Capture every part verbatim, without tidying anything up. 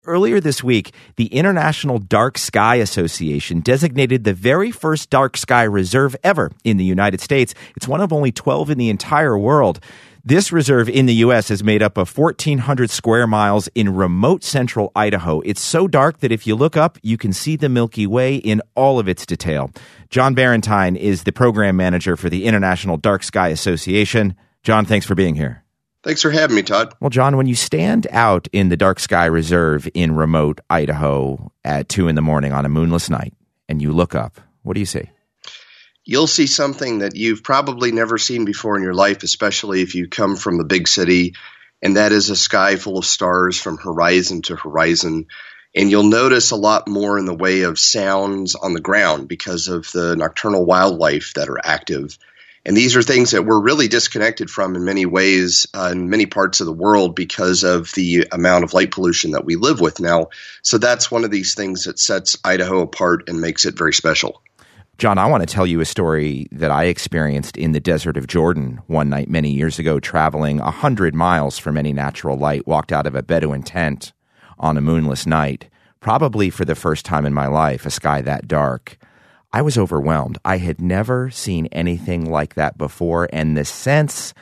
Earlier this week, the International Dark Sky Association designated the very first dark sky reserve ever in the United States. It's one of only twelve in the entire world. This reserve in the U S is made up of fourteen hundred square miles in remote central Idaho. It's so dark that if you look up, you can see the Milky Way in all of its detail. John Barentine is the program manager for the International Dark Sky Association. John, thanks for being here. Thanks for having me, Todd. Well, John, when you stand out in the Dark Sky Reserve in remote Idaho at two in the morning on a moonless night and you look up, what do you see? You'll see something that you've probably never seen before in your life, especially if you come from the big city, and that is a sky full of stars from horizon to horizon. And you'll notice a lot more in the way of sounds on the ground because of the nocturnal wildlife that are active. And these are things that we're really disconnected from in many ways uh, in many parts of the world because of the amount of light pollution that we live with now. So that's one of these things that sets Idaho apart and makes it very special. John, I want to tell you a story that I experienced in the desert of Jordan one night many years ago, traveling one hundred miles from any natural light, walked out of a Bedouin tent on a moonless night, probably for the first time in my life, a sky that dark. I was overwhelmed. I had never seen anything like that before, and the sense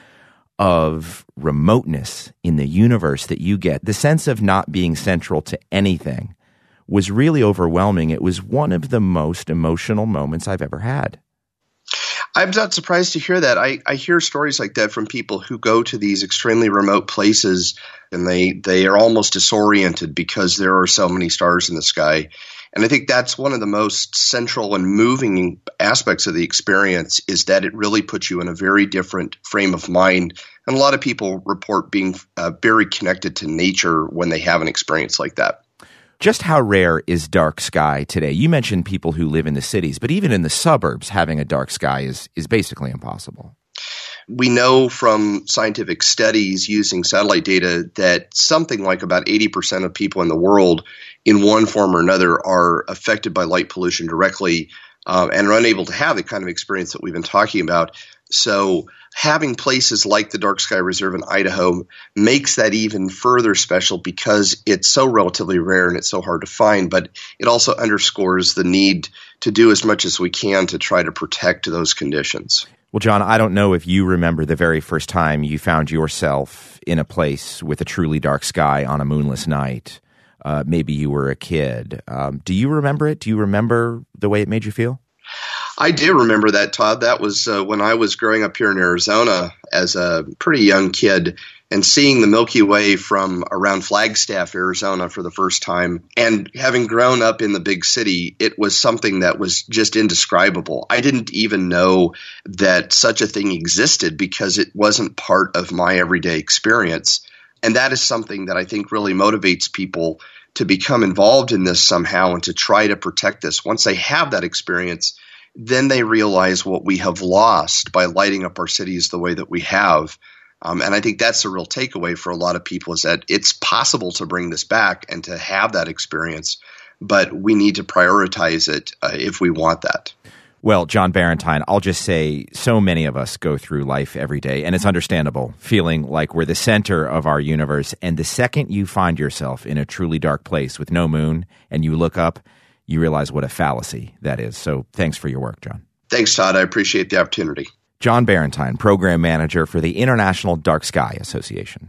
of remoteness in the universe that you get, the sense of not being central to anything, was really overwhelming. It was one of the most emotional moments I've ever had. I'm not surprised to hear that. I, I hear stories like that from people who go to these extremely remote places, and they, they are almost disoriented because there are so many stars in the sky. And I think that's one of the most central and moving aspects of the experience is that it really puts you in a very different frame of mind. And a lot of people report being uh, very connected to nature when they have an experience like that. Just how rare is dark sky today? You mentioned people who live in the cities, but even in the suburbs, having a dark sky is, is basically impossible. We know from scientific studies using satellite data that something like about eighty percent of people in the world in one form or another are affected by light pollution directly uh, and are unable to have the kind of experience that we've been talking about. So having places like the Dark Sky Reserve in Idaho makes that even further special because it's so relatively rare and it's so hard to find, but it also underscores the need to do as much as we can to try to protect those conditions. Well, John, I don't know if you remember the very first time you found yourself in a place with a truly dark sky on a moonless night. Uh, maybe you were a kid. Um, do you remember it? Do you remember the way it made you feel? I do remember that, Todd. That was uh, when I was growing up here in Arizona as a pretty young kid and seeing the Milky Way from around Flagstaff, Arizona for the first time. And having grown up in the big city, it was something that was just indescribable. I didn't even know that such a thing existed because it wasn't part of my everyday experience. And that is something that I think really motivates people to become involved in this somehow and to try to protect this. Once they have that experience, then they realize what we have lost by lighting up our cities the way that we have. Um, and I think that's the real takeaway for a lot of people is that it's possible to bring this back and to have that experience, but we need to prioritize it uh, if we want that. Well, John Barentine, I'll just say so many of us go through life every day, and it's understandable, feeling like we're the center of our universe. And the second you find yourself in a truly dark place with no moon and you look up, you realize what a fallacy that is. So thanks for your work, John. Thanks, Todd. I appreciate the opportunity. John Barentine, Program Manager for the International Dark Sky Association.